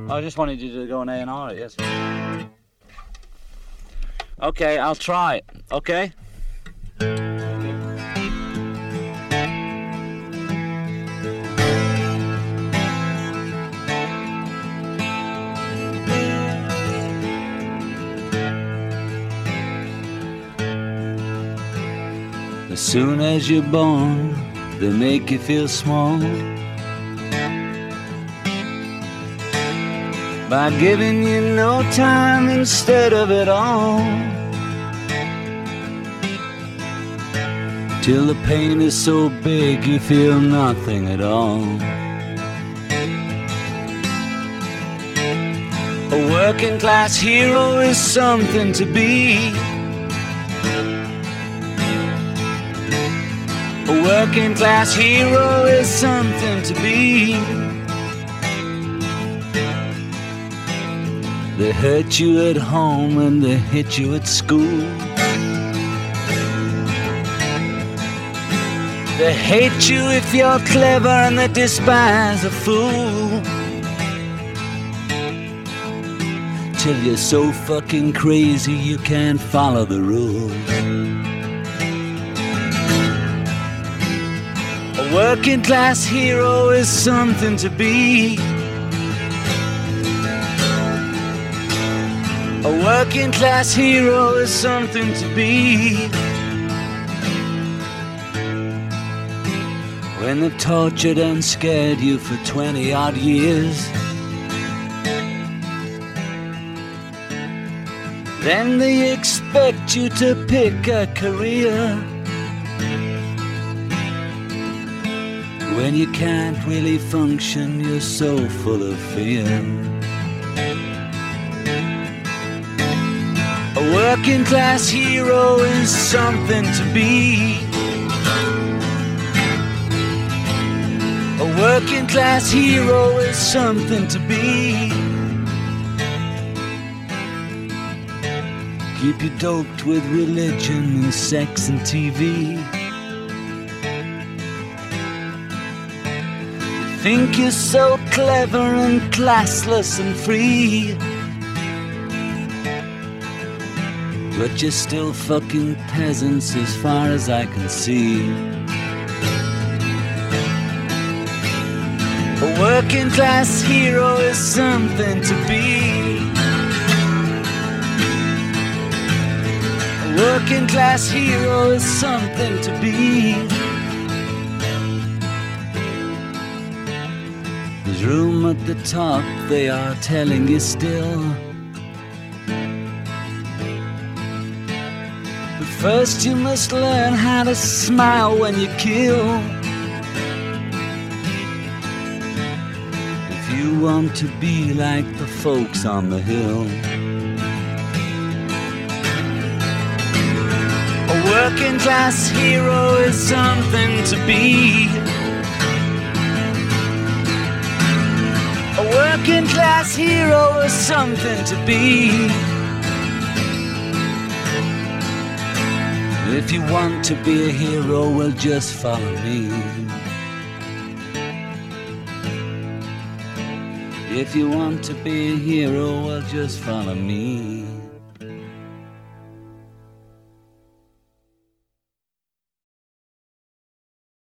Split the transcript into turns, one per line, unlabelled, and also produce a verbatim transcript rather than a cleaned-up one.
I just wanted you to go and A and R it, yes. Okay, I'll try it, okay? As soon as you're born, they make you feel small by giving you no time instead of it all, till the pain is so big you feel nothing at all. A working class hero is something to be. A working class hero is something to be. They hurt you at home and they hit you at school. They hate you if you're clever and they despise a fool, till you're so fucking crazy you can't follow the rules. A working class hero is something to be. A working class hero is something to be. When they've tortured and scared you for twenty odd years, then they expect you to pick a career. When you can't really function, you're so full of fear. A working class hero is something to be. A working class hero is something to be. Keep you doped with religion and sex and T V. Think you're so clever and classless and free, but you're still fucking peasants as far as I can see. A working class hero is something to be. A working class hero is something to be. There's room at the top, they are telling you still. But first you must learn how to smile when you kill. If you want to be like the folks on the hill. A working class hero is something to be. A working class hero is something to be. If you want to be a hero, well, just follow me. If you want to be a hero, well, just follow me.